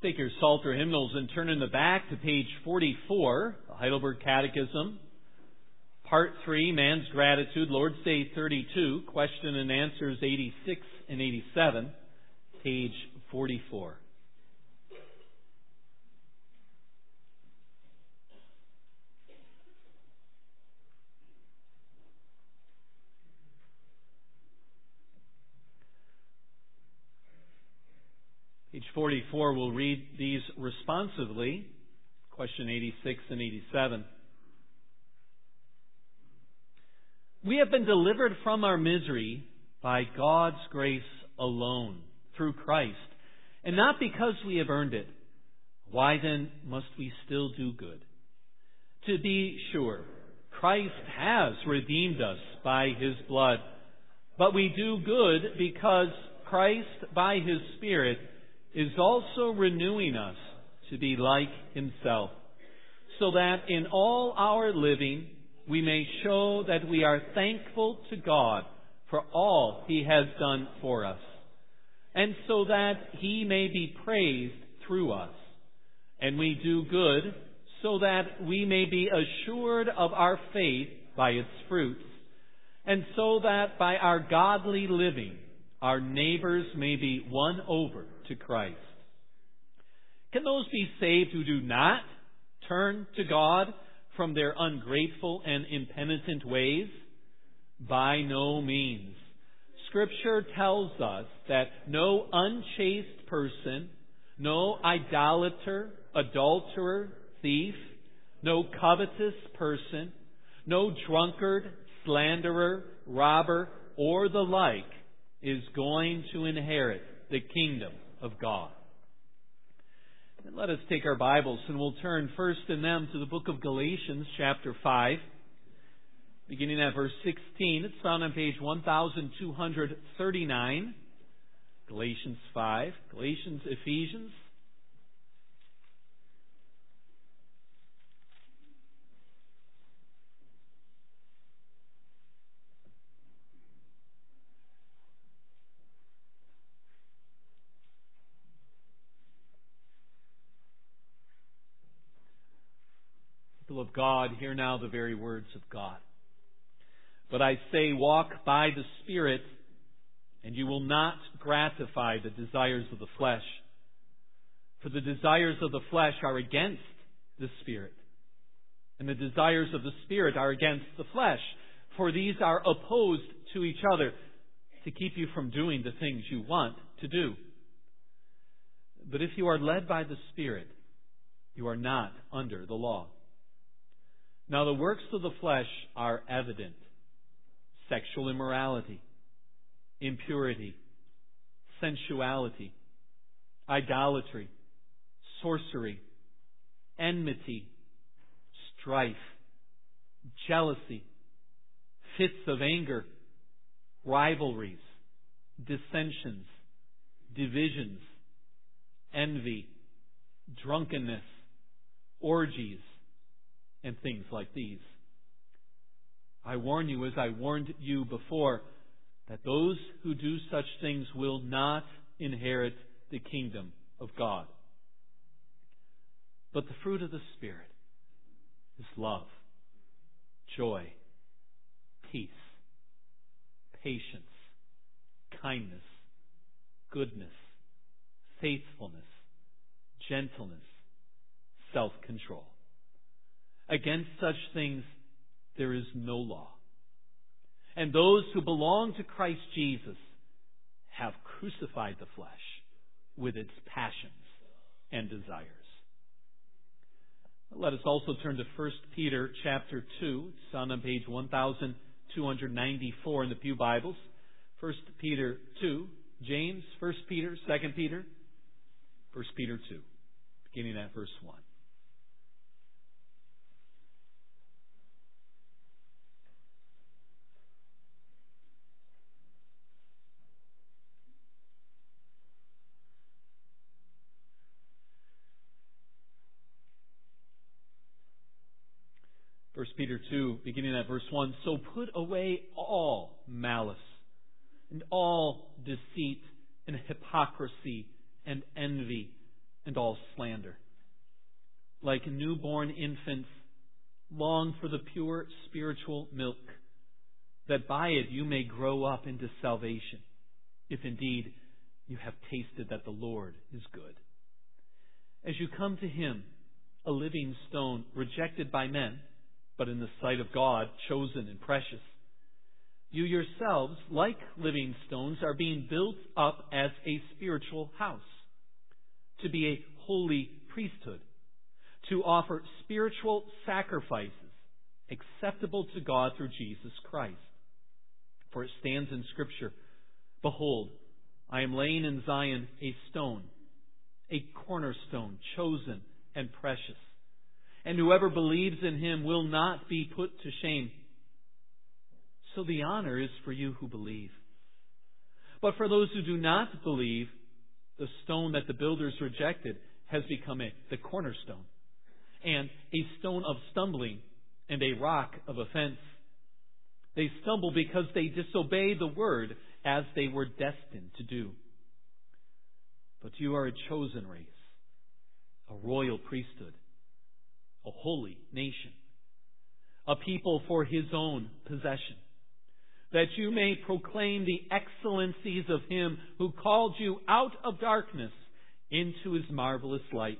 Take your Psalter hymnals and turn in the back to page 44, the Heidelberg Catechism. Part 3, Man's Gratitude, Lord's Day 32, question and answers 86 and 87, page 44. Page 44 will read these responsively, question 86 and 87. We have been delivered from our misery by God's grace alone, through Christ, and not because we have earned it. Why then must we still do good? To be sure, Christ has redeemed us by His blood, but we do good because Christ, by His Spirit, is also renewing us to be like Himself, so that in all our living we may show that we are thankful to God for all He has done for us, and so that He may be praised through us. And we do good so that we may be assured of our faith by its fruits, and so that by our godly living our neighbors may be won over to Christ. Can those be saved who do not turn to God from their ungrateful and impenitent ways? By no means. Scripture tells us that no unchaste person, no idolater, adulterer, thief, no covetous person, no drunkard, slanderer, robber, or the like is going to inherit the kingdom of God. And let us take our Bibles and we'll turn first in them to the book of Galatians, chapter 5, beginning at verse 16. It's found on page 1239. Galatians 5, Galatians, Ephesians. People of God, hear now the very words of God. But I say, walk by the Spirit, and you will not gratify the desires of the flesh. For the desires of the flesh are against the Spirit, and the desires of the Spirit are against the flesh. For these are opposed to each other to keep you from doing the things you want to do. But if you are led by the Spirit, you are not under the law. Now the works of the flesh are evident: sexual immorality, impurity, sensuality, idolatry, sorcery, enmity, strife, jealousy, fits of anger, rivalries, dissensions, divisions, envy, drunkenness, orgies, and things like these. I warn you, as I warned you before, that those who do such things will not inherit the kingdom of God. But the fruit of the Spirit is love, joy, peace, patience, kindness, goodness, faithfulness, gentleness, self-control. Against such things there is no law. And those who belong to Christ Jesus have crucified the flesh with its passions and desires. Let us also turn to 1 Peter chapter 2. It's found on page 1294 in the Pew Bibles. 1 Peter 2. James, 1 Peter, 2 Peter, 1 Peter 2, beginning at verse 1. 1 Peter 2, beginning at verse 1. So put away all malice and all deceit and hypocrisy and envy and all slander. Like newborn infants, long for the pure spiritual milk, that by it you may grow up into salvation, if indeed you have tasted that the Lord is good. As you come to Him, a living stone, rejected by men, but in the sight of God, chosen and precious, you yourselves, like living stones, are being built up as a spiritual house, to be a holy priesthood, to offer spiritual sacrifices acceptable to God through Jesus Christ. For it stands in Scripture, "Behold, I am laying in Zion a stone, a cornerstone, chosen and precious. And whoever believes in Him will not be put to shame." So the honor is for you who believe. But for those who do not believe, the stone that the builders rejected has become the cornerstone, and a stone of stumbling, and a rock of offense. They stumble because they disobey the word as they were destined to do. But you are a chosen race, a royal priesthood, a holy nation, a people for His own possession, that you may proclaim the excellencies of Him who called you out of darkness into His marvelous light.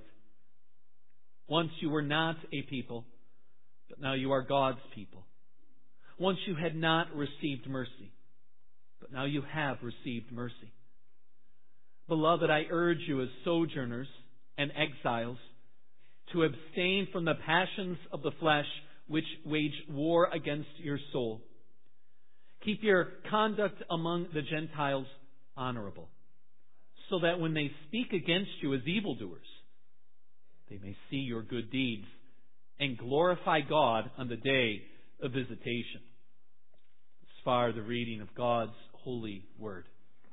Once you were not a people, but now you are God's people. Once you had not received mercy, but now you have received mercy. Beloved, I urge you as sojourners and exiles to abstain from the passions of the flesh which wage war against your soul. Keep your conduct among the Gentiles honorable, so that when they speak against you as evildoers, they may see your good deeds and glorify God on the day of visitation. As far the reading of God's holy word.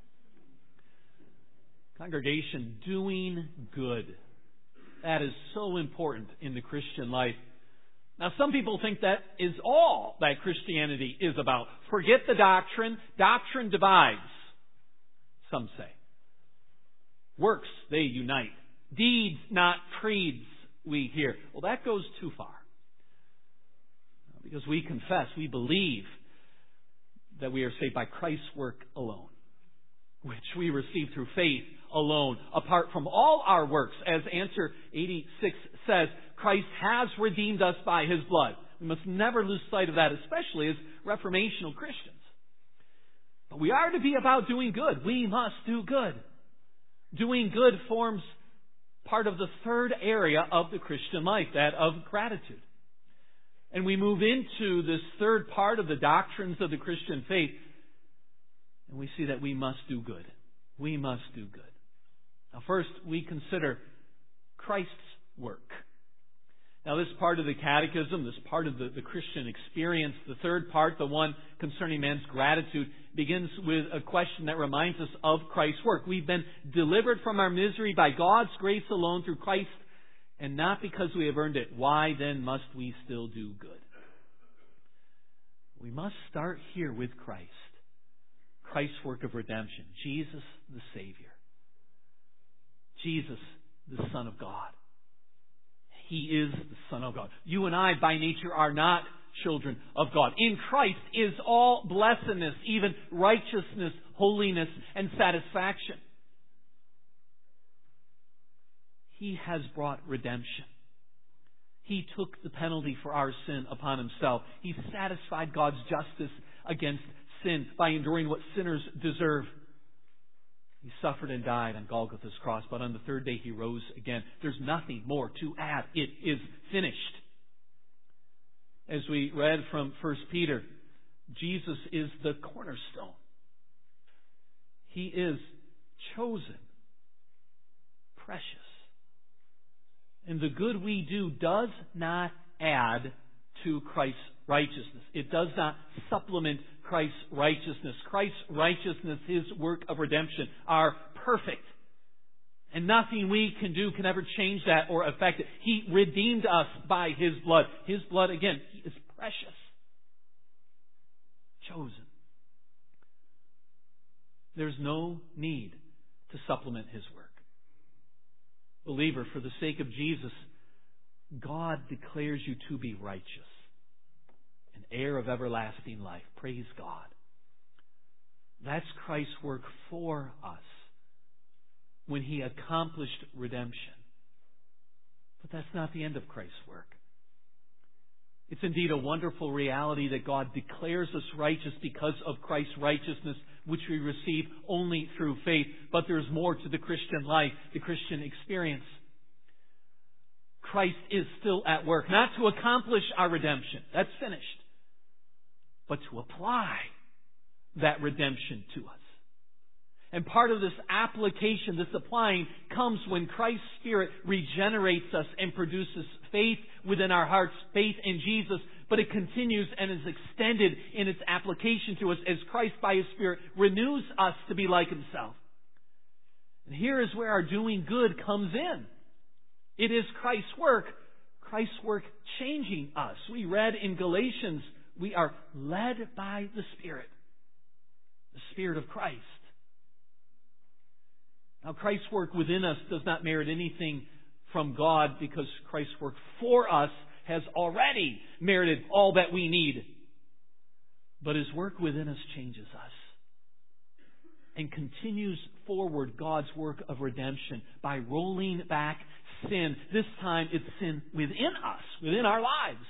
Congregation, doing good. That is so important in the Christian life. Now, some people think that is all that Christianity is about. Forget the doctrine. Doctrine divides, some say. Works, they unite. Deeds, not creeds, we hear. Well, that goes too far. Because we confess, we believe that we are saved by Christ's work alone, which we receive through faith alone, apart from all our works. As answer 86 says, Christ has redeemed us by His blood. We must never lose sight of that, especially as Reformational Christians. But we are to be about doing good. We must do good. Doing good forms part of the third area of the Christian life, that of gratitude. And we move into this third part of the doctrines of the Christian faith, and we see that we must do good. We must do good. Now, first, we consider Christ's work. Now, this part of the catechism, this part of the Christian experience, the third part, the one concerning man's gratitude, begins with a question that reminds us of Christ's work. We've been delivered from our misery by God's grace alone through Christ, and not because we have earned it. Why then must we still do good? We must start here with Christ. Christ's work of redemption. Jesus the Savior. Jesus the Son of God. He is the Son of God. You and I, by nature, are not children of God. In Christ is all blessedness, even righteousness, holiness, and satisfaction. He has brought redemption. He took the penalty for our sin upon Himself. He satisfied God's justice against sin by enduring what sinners deserve. He suffered and died on Golgotha's cross, but on the third day He rose again. There's nothing more to add. It is finished. As we read from 1 Peter, Jesus is the cornerstone. He is chosen, precious. And the good we do does not add to Christ's righteousness. It does not supplement Christ's righteousness. Christ's righteousness, His work of redemption, are perfect. And nothing we can do can ever change that or affect it. He redeemed us by His blood. His blood, again, He is precious. Chosen. There's no need to supplement His work. Believer, for the sake of Jesus, God declares you to be righteous, an heir of everlasting life. Praise God. That's Christ's work for us when He accomplished redemption. But that's not the end of Christ's work. It's indeed a wonderful reality that God declares us righteous because of Christ's righteousness, which we receive only through faith. But there's more to the Christian life, the Christian experience. Christ is still at work, not to accomplish our redemption. That's finished. But to apply that redemption to us. And part of this application, this applying, comes when Christ's Spirit regenerates us and produces faith within our hearts, faith in Jesus. But it continues and is extended in its application to us as Christ, by His Spirit, renews us to be like Himself. And here is where our doing good comes in. It is Christ's work changing us. We read in Galatians, we are led by the Spirit of Christ. Now, Christ's work within us does not merit anything from God because Christ's work for us has already merited all that we need. But His work within us changes us and continues forward God's work of redemption by rolling back sin. This time it's sin within us, within our lives.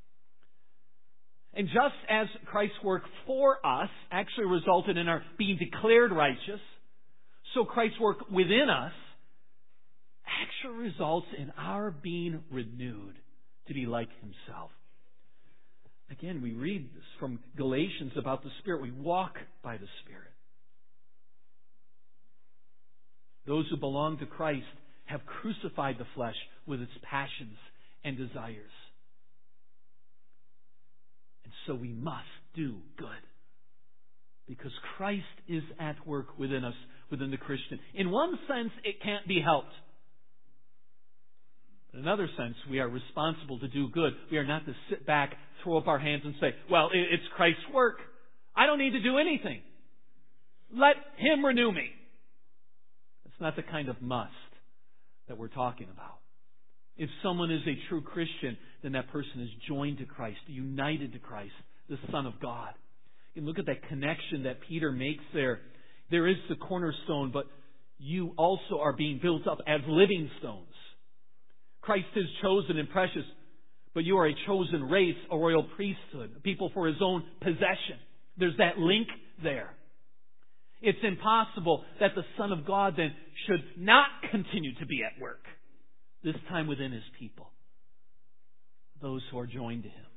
And just as Christ's work for us actually resulted in our being declared righteous, so Christ's work within us actually results in our being renewed to be like Himself. Again, we read this from Galatians about the Spirit. We walk by the Spirit. Those who belong to Christ have crucified the flesh with its passions and desires. And so we must do good. Because Christ is at work within us, within the Christian. In one sense, it can't be helped. In another sense, we are responsible to do good. We are not to sit back, throw up our hands and say, well, it's Christ's work. I don't need to do anything. Let Him renew me. That's not the kind of must that we're talking about. If someone is a true Christian, then that person is joined to Christ, united to Christ, the Son of God. And look at that connection that Peter makes there. There is the cornerstone, but you also are being built up as living stones. Christ is chosen and precious, but you are a chosen race, a royal priesthood, a people for His own possession. There's that link there. It's impossible that the Son of God then should not continue to be at work, this time within His people, those who are joined to Him.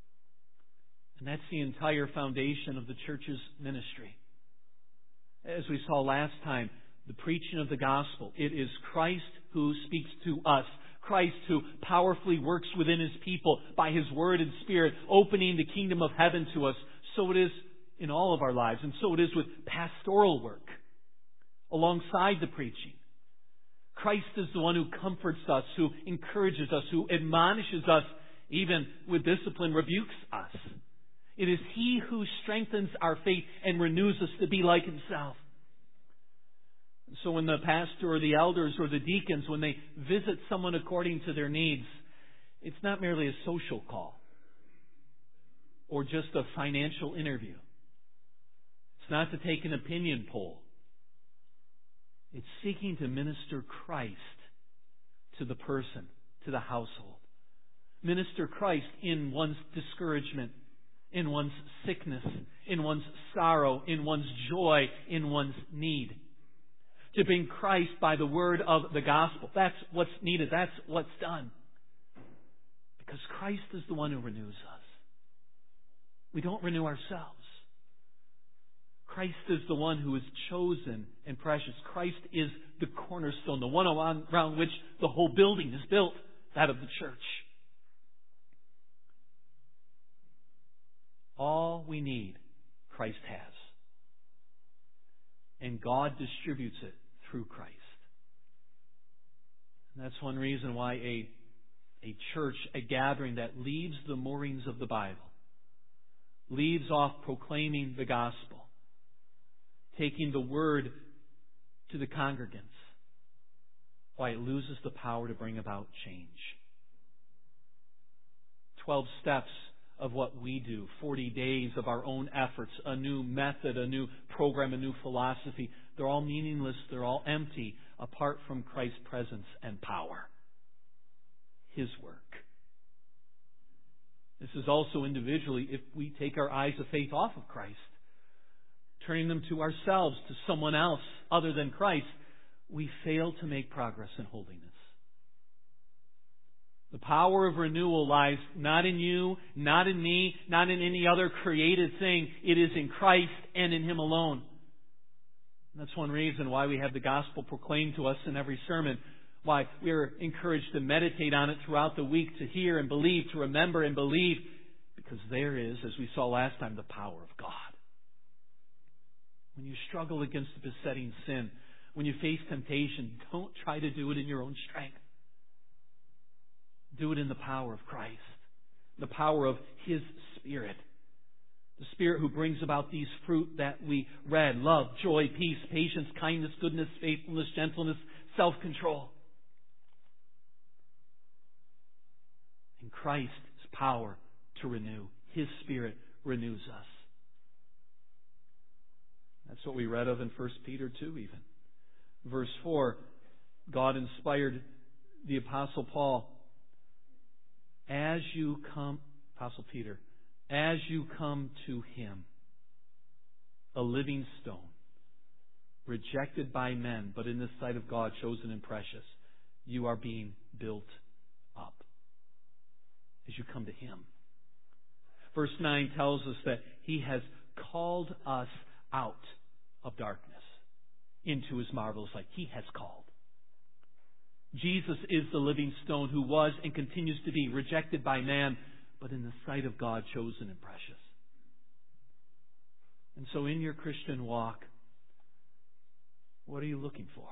And that's the entire foundation of the church's ministry. As we saw last time, the preaching of the gospel. It is Christ who speaks to us. Christ who powerfully works within His people by His Word and Spirit, opening the kingdom of heaven to us. So it is in all of our lives. And so it is with pastoral work alongside the preaching. Christ is the one who comforts us, who encourages us, who admonishes us, even with discipline, rebukes us. It is He who strengthens our faith and renews us to be like Himself. So when the pastor or the elders or the deacons, when they visit someone according to their needs, it's not merely a social call or just a financial interview. It's not to take an opinion poll. It's seeking to minister Christ to the person, to the household. Minister Christ in one's discouragement, in one's sickness, in one's sorrow, in one's joy, in one's need. To bring Christ by the word of the gospel. That's what's needed. That's what's done. Because Christ is the one who renews us. We don't renew ourselves. Christ is the one who is chosen and precious. Christ is the cornerstone, the one around which the whole building is built, that of the church. All we need, Christ has. And God distributes it through Christ. And that's one reason why a church, a gathering that leaves the moorings of the Bible, leaves off proclaiming the gospel, taking the word to the congregants, why it loses the power to bring about change. 12 steps of what we do, 40 days of our own efforts, a new method, a new program, a new philosophy. They're all meaningless, they're all empty apart from Christ's presence and power. His work. This is also individually if we take our eyes of faith off of Christ, turning them to ourselves, to someone else other than Christ, we fail to make progress in holiness. The power of renewal lies not in you, not in me, not in any other created thing. It is in Christ and in Him alone. And that's one reason why we have the gospel proclaimed to us in every sermon. Why we are encouraged to meditate on it throughout the week, to hear and believe, to remember and believe. Because there is, as we saw last time, the power of God. When you struggle against besetting sin, when you face temptation, don't try to do it in your own strength. Do it in the power of Christ, the power of His Spirit. The Spirit who brings about these fruit that we read: love, joy, peace, patience, kindness, goodness, faithfulness, gentleness, self-control. In Christ's power to renew. His Spirit renews us. That's what we read of in 1 Peter 2 even. Verse 4, God inspired the Apostle Paul. Apostle Peter, as you come to Him, a living stone, rejected by men, but in the sight of God, chosen and precious, you are being built up. As you come to Him. Verse 9 tells us that He has called us out of darkness into His marvelous light. He has called. Jesus is the living stone who was and continues to be rejected by man, but in the sight of God, chosen and precious. And so in your Christian walk, what are you looking for?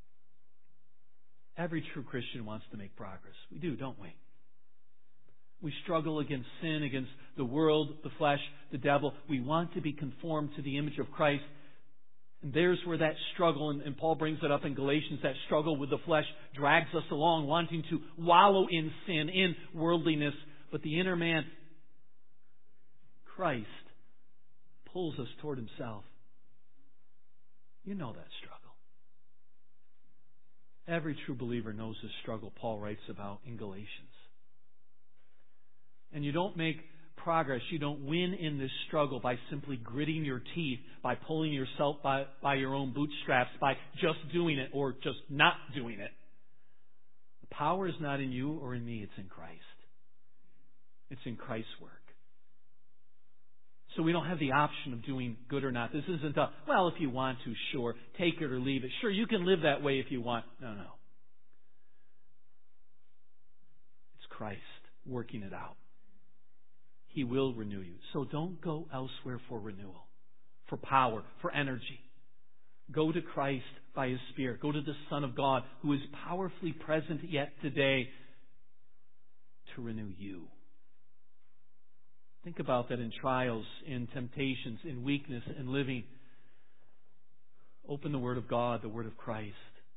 Every true Christian wants to make progress. We do, don't we? We struggle against sin, against the world, the flesh, the devil. We want to be conformed to the image of Christ. And there's where that struggle, and Paul brings it up in Galatians, that struggle with the flesh drags us along, wanting to wallow in sin, in worldliness. But the inner man, Christ, pulls us toward Himself. You know that struggle. Every true believer knows this struggle Paul writes about in Galatians. And you don't make progress, you don't win in this struggle by simply gritting your teeth, by pulling yourself by your own bootstraps, by just doing it or just not doing it. The power is not in you or in me, it's in Christ. It's in Christ's work. So we don't have the option of doing good or not. This isn't a, well, if you want to, sure, take it or leave it. Sure, you can live that way if you want. No. It's Christ working it out. He will renew you. So don't go elsewhere for renewal, for power, for energy. Go to Christ by His Spirit. Go to the Son of God who is powerfully present yet today to renew you. Think about that in trials, in temptations, in weakness, in living. Open the Word of God, the Word of Christ.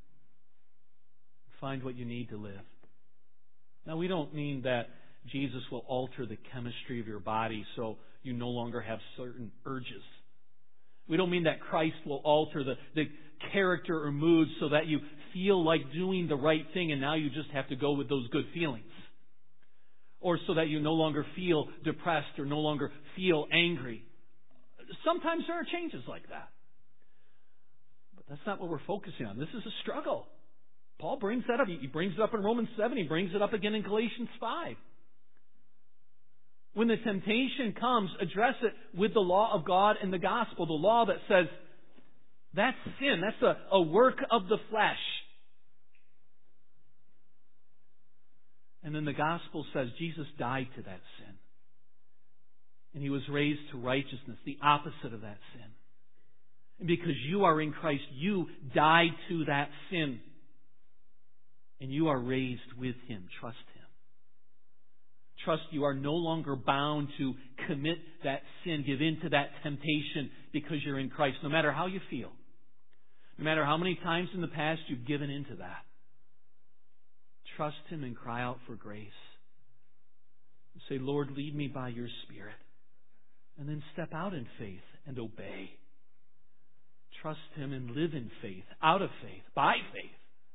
Find what you need to live. Now, we don't mean that Jesus will alter the chemistry of your body so you no longer have certain urges. We don't mean that Christ will alter the character or mood so that you feel like doing the right thing and now you just have to go with those good feelings. Or so that you no longer feel depressed or no longer feel angry. Sometimes there are changes like that. But that's not what we're focusing on. This is a struggle. Paul brings that up. He brings it up in Romans 7. He brings it up again in Galatians 5. When the temptation comes, address it with the law of God and the gospel. The law that says, that's sin. That's a work of the flesh. And then the gospel says Jesus died to that sin. And He was raised to righteousness, the opposite of that sin. And because you are in Christ, you died to that sin. And you are raised with Him. Trust Him. Trust you are no longer bound to commit that sin, give in to that temptation because you're in Christ, no matter how you feel. No matter how many times in the past you've given into that. trust Him and cry out for grace. Say, Lord, lead me by your Spirit. And then step out in faith and obey. Trust Him and live in faith, out of faith, by faith,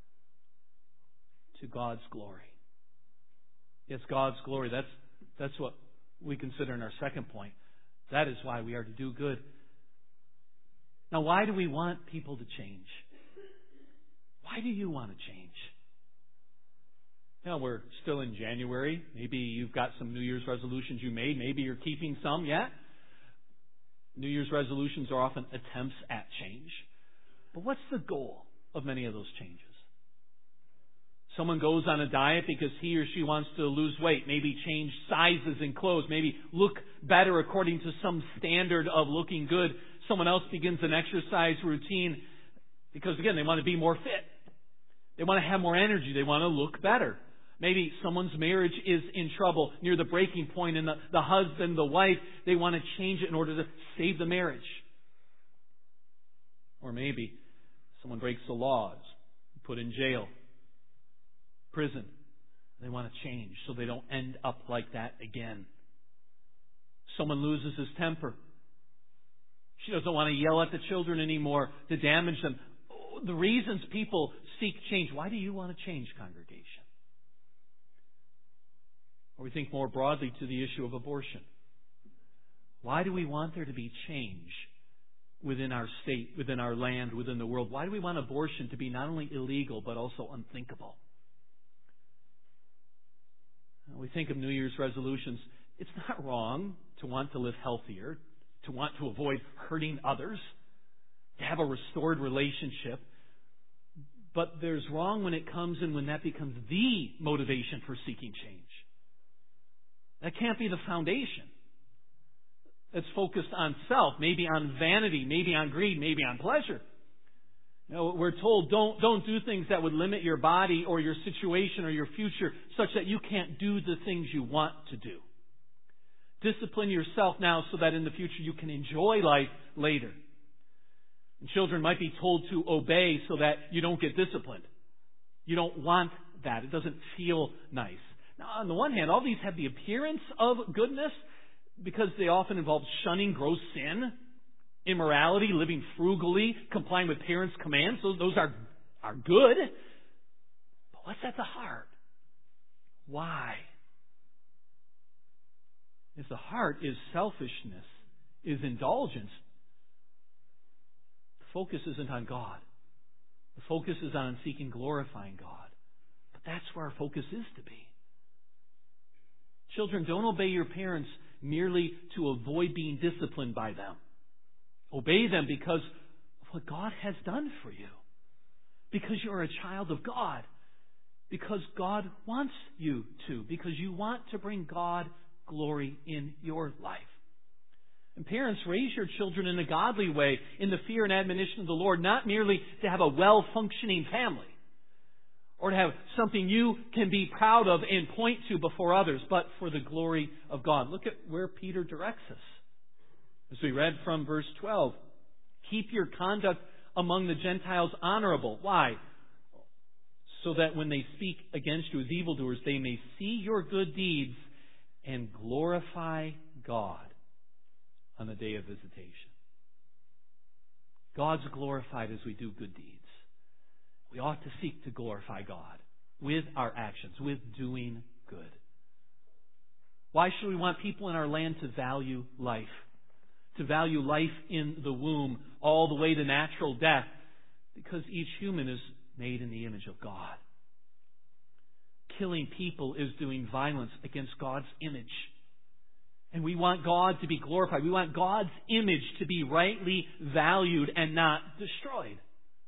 to God's glory. Yes, God's glory. That's what we consider in our second point. That is why we are to do good. Now, why do we want people to change? Why do you want to change? Now, we're still in January. Maybe you've got some New Year's resolutions you made. Maybe you're keeping some yet. New Year's resolutions are often attempts at change. But what's the goal of many of those changes? Someone goes on a diet because he or she wants to lose weight, maybe change sizes in clothes, maybe look better according to some standard of looking good. Someone else begins an exercise routine because, again, they want to be more fit. They want to have more energy. They want to look better. Maybe someone's marriage is in trouble, near the breaking point, and the husband, the wife, they want to change it in order to save the marriage. Or maybe someone breaks the laws, put in jail, prison. They want to change so they don't end up like that again. Someone loses his temper. She doesn't want to yell at the children anymore to damage them. The reasons people seek change. Why do you want to change, congregation? Or we think more broadly to the issue of abortion. Why do we want there to be change within our state, within our land, within the world? Why do we want abortion to be not only illegal but also unthinkable? We think of New Year's resolutions. It's not wrong to want to live healthier, to want to avoid hurting others, to have a restored relationship. But there's wrong when it comes and when that becomes the motivation for seeking change. That can't be the foundation. It's focused on self, maybe on vanity, maybe on greed, maybe on pleasure. You know, we're told don't do things that would limit your body or your situation or your future such that you can't do the things you want to do. Discipline yourself now so that in the future you can enjoy life later. And children might be told to obey so that you don't get disciplined. You don't want that. It doesn't feel nice. Now, on the one hand, all these have the appearance of goodness because they often involve shunning gross sin, immorality, living frugally, complying with parents' commands. Those are good. But what's at the heart? Why? If the heart is selfishness, is indulgence, the focus isn't on God. The focus is on seeking glorifying God. But that's where our focus is to be. Children, don't obey your parents merely to avoid being disciplined by them. Obey them because of what God has done for you. Because you're a child of God. Because God wants you to. Because you want to bring God glory in your life. And parents, raise your children in a godly way, in the fear and admonition of the Lord, not merely to have a well-functioning family, or to have something you can be proud of and point to before others, but for the glory of God. Look at where Peter directs us. As we read from verse 12, keep your conduct among the Gentiles honorable. Why? So that when they speak against you as evildoers, they may see your good deeds and glorify God on the day of visitation. God's glorified as we do good deeds. We ought to seek to glorify God with our actions, with doing good. Why should we want people in our land to value life? To value life in the womb all the way to natural death? Because each human is made in the image of God. Killing people is doing violence against God's image. And we want God to be glorified. We want God's image to be rightly valued and not destroyed.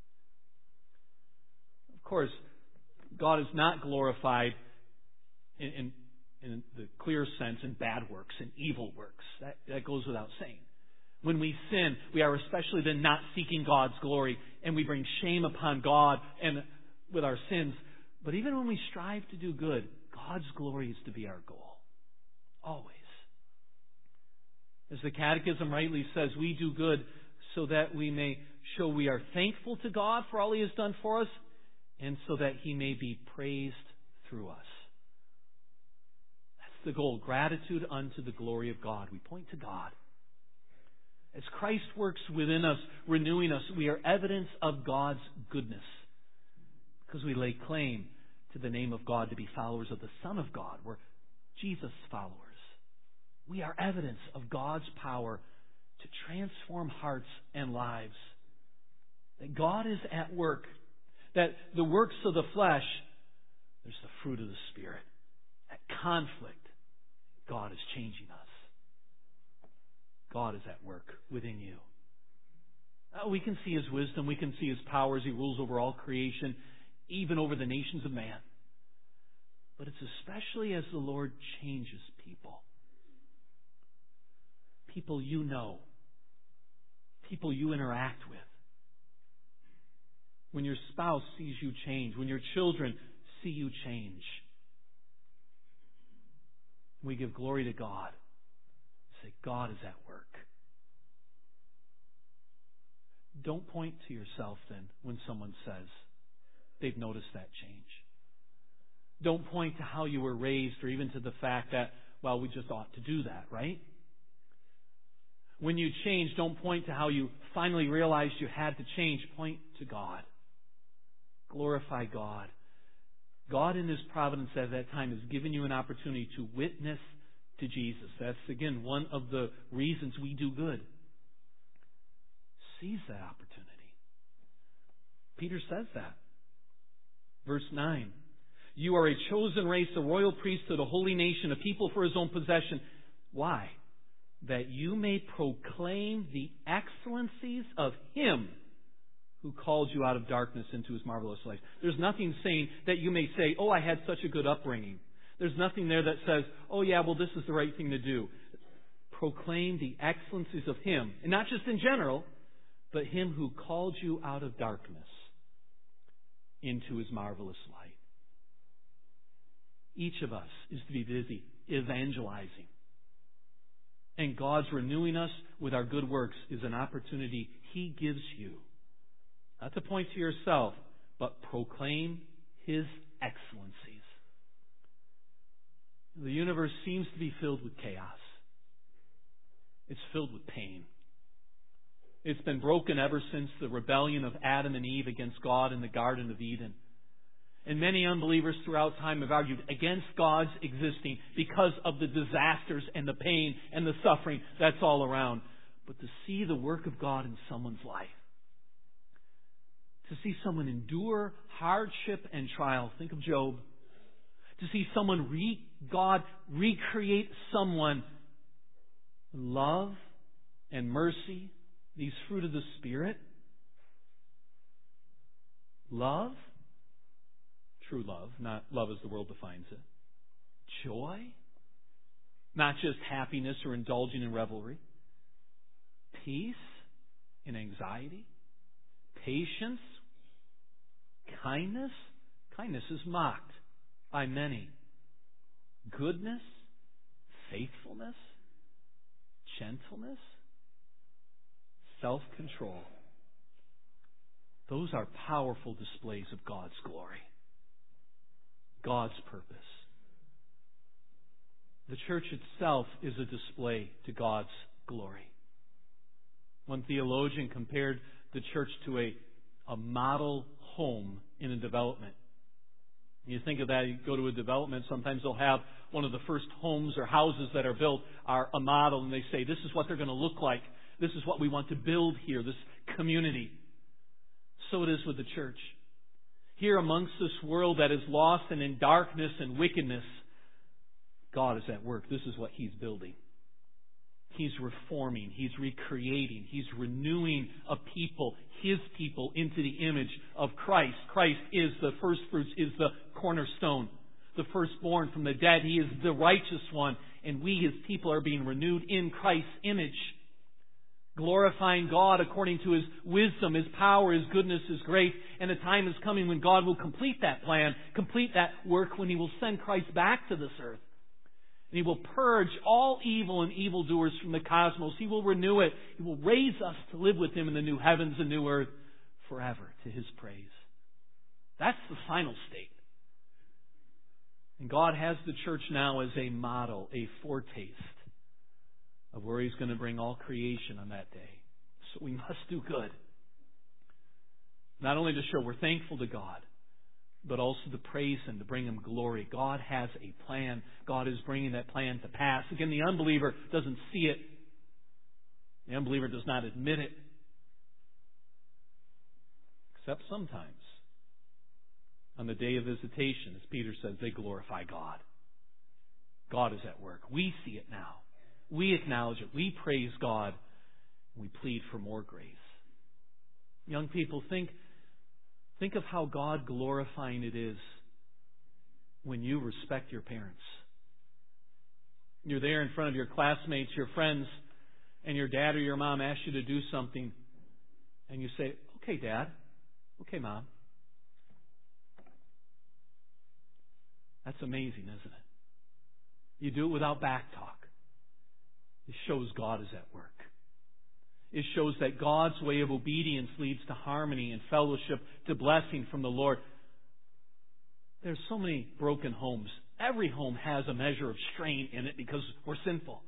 Of course, God is not glorified in the clear sense in bad works and evil works. That goes without saying. When we sin, we are especially then not seeking God's glory, and we bring shame upon God and with our sins. But even when we strive to do good, God's glory is to be our goal. Always. As the Catechism rightly says, we do good so that we may show we are thankful to God for all He has done for us, and so that He may be praised through us. That's the goal. Gratitude unto the glory of God. We point to God. As Christ works within us, renewing us, we are evidence of God's goodness because we lay claim to the name of God to be followers of the Son of God. We're Jesus followers. We are evidence of God's power to transform hearts and lives. That God is at work. That the works of the flesh, there's the fruit of the Spirit. That conflict, God is changing us. God is at work within you. We can see His wisdom. We can see His power as He rules over all creation, even over the nations of man. But it's especially as the Lord changes people. People you know. People you interact with. When your spouse sees you change. When your children see you change. We give glory to God. Say, God is at work. Don't point to yourself then when someone says they've noticed that change. Don't point to how you were raised or even to the fact that, well, we just ought to do that, right? When you change, don't point to how you finally realized you had to change. Point to God. Glorify God. God in His providence at that time has given you an opportunity to witness to Jesus. That's, again, one of the reasons we do good. Seize that opportunity. Peter says that. Verse 9. You are a chosen race, a royal priesthood, a holy nation, a people for His own possession. Why? That you may proclaim the excellencies of Him who called you out of darkness into His marvelous light. There's nothing saying that you may say, oh, I had such a good upbringing. There's nothing there that says, oh yeah, well this is the right thing to do. Proclaim the excellencies of Him. And not just in general, but Him who called you out of darkness into His marvelous light. Each of us is to be busy evangelizing. And God's renewing us with our good works is an opportunity He gives you. Not to point to yourself, but proclaim His excellencies. The universe seems to be filled with chaos. It's filled with pain. It's been broken ever since the rebellion of Adam and Eve against God in the Garden of Eden. And many unbelievers throughout time have argued against God's existing because of the disasters and the pain and the suffering that's all around. But to see the work of God in someone's life, to see someone endure hardship and trial, think of Job, to see God recreate someone, love and mercy, these fruit of the Spirit, love, true love, not love as the world defines it. Joy, not just happiness or indulging in revelry. Peace in anxiety. Patience. Kindness. Kindness is mocked by many. Goodness. Faithfulness. Gentleness. Self-control. Those are powerful displays of God's glory. God's purpose. The church itself is a display to God's glory. One theologian compared the church to a model home in a development. You think of that, you go to a development, sometimes they'll have one of the first homes or houses that are built are a model, and they say, this is what they're going to look like. This is what we want to build here, this community. So it is with the church. Here amongst this world that is lost and in darkness and wickedness, God is at work. This is what He's building. He's reforming. He's recreating. He's renewing a people, His people, into the image of Christ. Christ is the first fruits, is the cornerstone, the firstborn from the dead. He is the righteous one. And we, His people, are being renewed in Christ's image. Glorifying God according to His wisdom, His power, His goodness, His grace. And a time is coming when God will complete that plan, complete that work, when He will send Christ back to this earth. And He will purge all evil and evildoers from the cosmos. He will renew it. He will raise us to live with Him in the new heavens and new earth forever to His praise. That's the final state. And God has the church now as a model, a foretaste of where He's going to bring all creation on that day. So we must do good. Not only to show we're thankful to God, but also to praise Him, to bring Him glory. God has a plan. God is bringing that plan to pass. Again, the unbeliever doesn't see it. The unbeliever does not admit it. Except sometimes. On the day of visitation, as Peter says, they glorify God. God is at work. We see it now. We acknowledge it. We praise God. We plead for more grace. Young people, think of how God glorifying it is when you respect your parents. You're there in front of your classmates, your friends, and your dad or your mom asks you to do something, and you say, "Okay, Dad. Okay, Mom." That's amazing, isn't it? You do it without back talk. It shows God is at work. It shows that God's way of obedience leads to harmony and fellowship, to blessing from the Lord. There's so many broken homes. Every home has a measure of strain in it because we're sinful.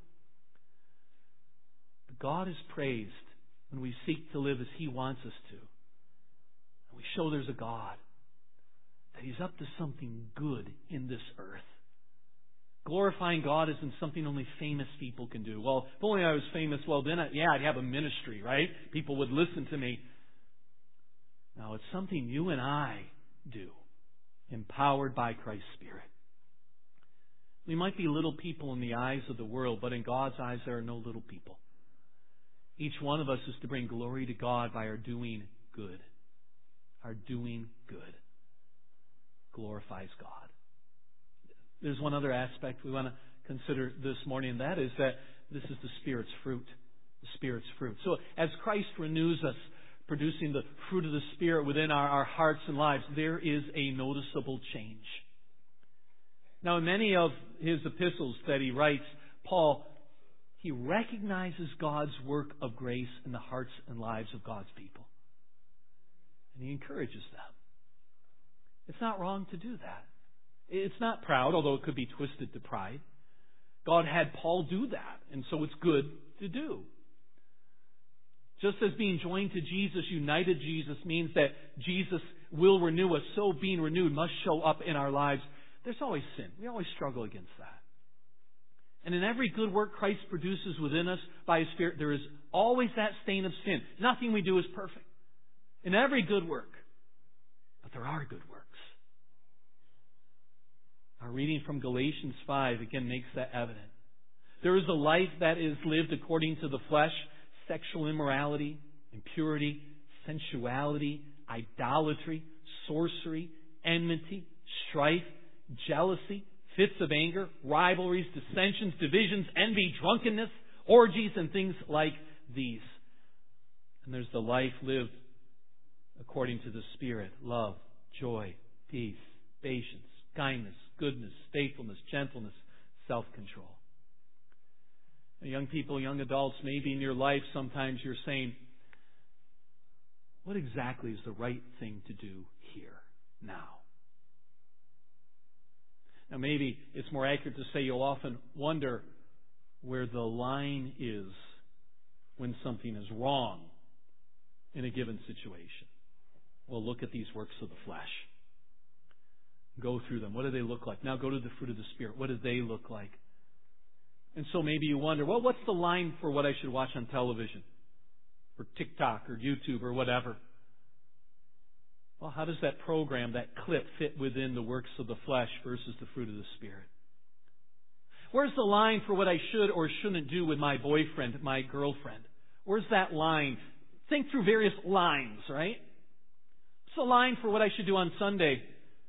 But God is praised when we seek to live as He wants us to. And we show there's a God, that He's up to something good in this earth. Glorifying God isn't something only famous people can do. Well, if only I was famous, well then, I'd have a ministry, right? People would listen to me. No, it's something you and I do, empowered by Christ's Spirit. We might be little people in the eyes of the world, but in God's eyes there are no little people. Each one of us is to bring glory to God by our doing good. Our doing good glorifies God. There's one other aspect we want to consider this morning, and that is that this is the Spirit's fruit. The Spirit's fruit. So as Christ renews us, producing the fruit of the Spirit within our hearts and lives, there is a noticeable change. Now, in many of his epistles that he writes, Paul, he recognizes God's work of grace in the hearts and lives of God's people. And he encourages them. It's not wrong to do that. It's not proud, although it could be twisted to pride. God had Paul do that, and so it's good to do. Just as being joined to Jesus, united Jesus, means that Jesus will renew us, so being renewed must show up in our lives. There's always sin. We always struggle against that. And in every good work Christ produces within us by His Spirit, there is always that stain of sin. Nothing we do is perfect. In every good work. But there are good works. Our reading from Galatians 5 again makes that evident. There is a life that is lived according to the flesh, sexual immorality, impurity, sensuality, idolatry, sorcery, enmity, strife, jealousy, fits of anger, rivalries, dissensions, divisions, envy, drunkenness, orgies, and things like these. And there's the life lived according to the Spirit: love, joy, peace, patience, kindness, goodness, faithfulness, gentleness, self-control. Now, young people, young adults, maybe in your life sometimes you're saying, what exactly is the right thing to do here, now? Now maybe it's more accurate to say you'll often wonder where the line is when something is wrong in a given situation. Well, look at these works of the flesh. Go through them. What do they look like? Now go to the fruit of the Spirit. What do they look like? And so maybe you wonder, well, what's the line for what I should watch on television? Or TikTok or YouTube or whatever? Well, how does that program, that clip, fit within the works of the flesh versus the fruit of the Spirit? Where's the line for what I should or shouldn't do with my boyfriend, my girlfriend? Where's that line? Think through various lines, right? What's the line for what I should do on Sunday?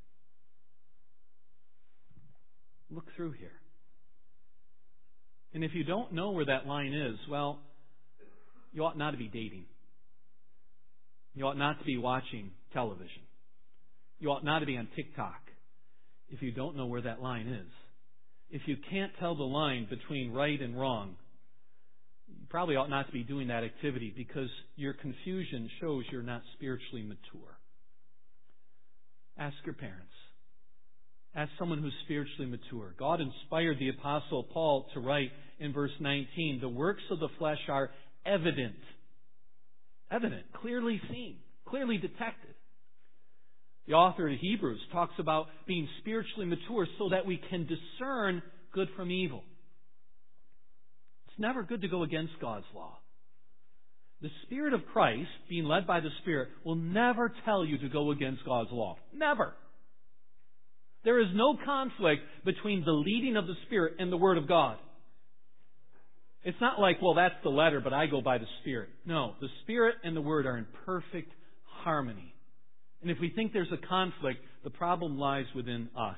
Look through here. And if you don't know where that line is, well, you ought not to be dating. You ought not to be watching television. You ought not to be on TikTok if you don't know where that line is. If you can't tell the line between right and wrong, you probably ought not to be doing that activity because your confusion shows you're not spiritually mature. Ask your parents. as someone who's spiritually mature. God inspired the Apostle Paul to write in verse 19, the works of the flesh are evident. Evident, clearly seen, clearly detected. The author of Hebrews talks about being spiritually mature so that we can discern good from evil. It's never good to go against God's law. The Spirit of Christ, being led by the Spirit, will never tell you to go against God's law. Never. There is no conflict between the leading of the Spirit and the Word of God. It's not like, well, that's the letter, but I go by the Spirit. No, the Spirit and the Word are in perfect harmony. And if we think there's a conflict, the problem lies within us.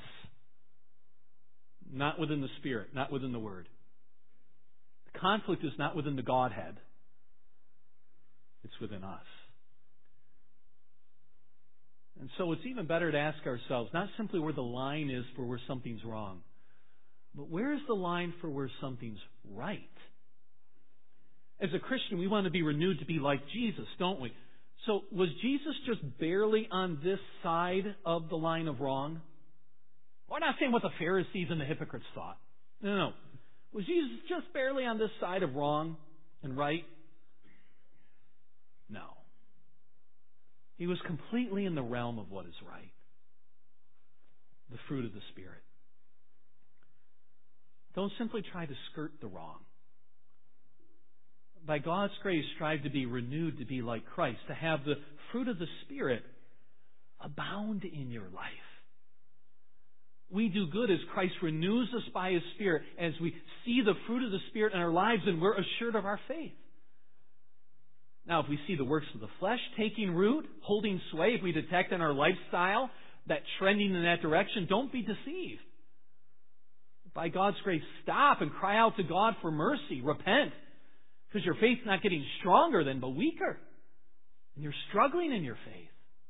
Not within the Spirit, not within the Word. The conflict is not within the Godhead. It's within us. And so it's even better to ask ourselves, not simply where the line is for where something's wrong, but where is the line for where something's right? As a Christian, we want to be renewed to be like Jesus, don't we? So was Jesus just barely on this side of the line of wrong? We're not saying what the Pharisees and the hypocrites thought. No. Was Jesus just barely on this side of wrong and right? No. He was completely in the realm of what is right. The fruit of the Spirit. Don't simply try to skirt the wrong. By God's grace, strive to be renewed to be like Christ, to have the fruit of the Spirit abound in your life. We do good as Christ renews us by His Spirit, as we see the fruit of the Spirit in our lives, and we're assured of our faith. Now, if we see the works of the flesh taking root, holding sway, if we detect in our lifestyle that trending in that direction, don't be deceived. By God's grace, stop and cry out to God for mercy. Repent. Because your faith's not getting stronger then, but weaker. And you're struggling in your faith.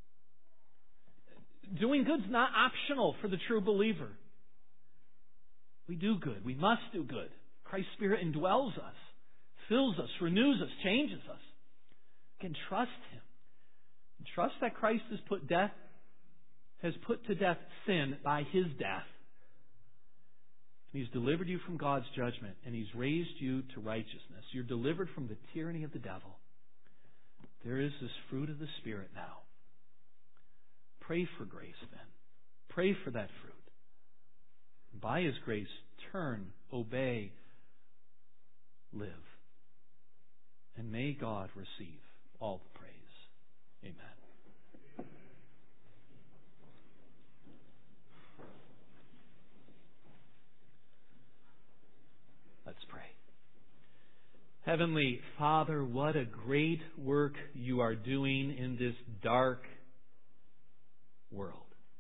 Doing good's not optional for the true believer. We do good. We must do good. Christ's Spirit indwells us, fills us, renews us, changes us. We can trust Him. And trust that Christ has put to death sin by His death. He's delivered you from God's judgment, and He's raised you to righteousness. You're delivered from the tyranny of the devil. There is this fruit of the Spirit now. Pray for grace then. Pray for that fruit. By His grace, turn, obey, live. And may God receive all the praise. Amen. Let's pray. Heavenly Father, what a great work You are doing in this dark world.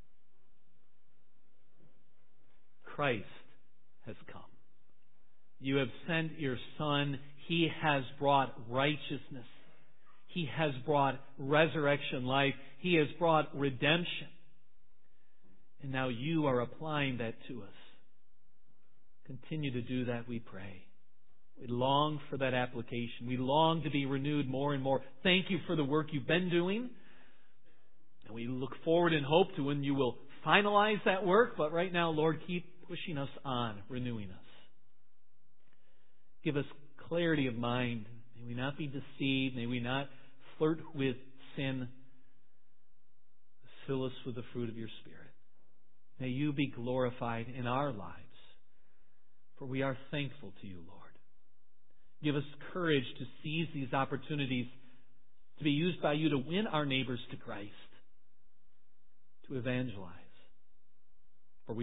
Christ has come. You have sent Your Son. He has brought righteousness. He has brought resurrection life. He has brought redemption. And now You are applying that to us. Continue to do that, we pray. We long for that application. We long to be renewed more and more. Thank You for the work You've been doing. And we look forward in hope to when You will finalize that work. But right now, Lord, keep pushing us on, renewing us. Give us clarity of mind. May we not be deceived. May we not flirt with sin. Fill us with the fruit of Your Spirit. May You be glorified in our lives. For we are thankful to You, Lord. Give us courage to seize these opportunities to be used by You to win our neighbors to Christ, to evangelize.